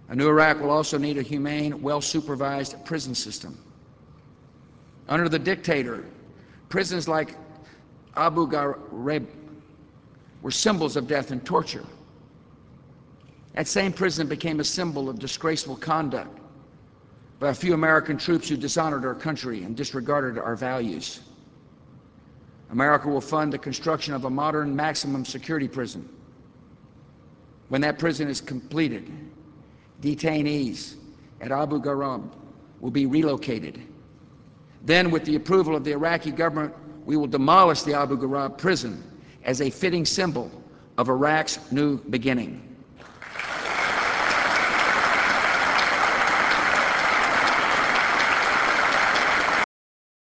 A new Iraq will also need a humane, well-supervised prison system. Under the dictator, prisons like Abu Ghraib were symbols of death and torture. That same prison became a symbol of disgraceful conduct by a few American troops who dishonored our country and disregarded our values. America will fund the construction of a modern maximum security prison. When that prison is completed, detainees at Abu Ghraib will be relocated. Then, with the approval of the Iraqi government, we will demolish the Abu Ghraib prison as a fitting symbol of Iraq's new beginning.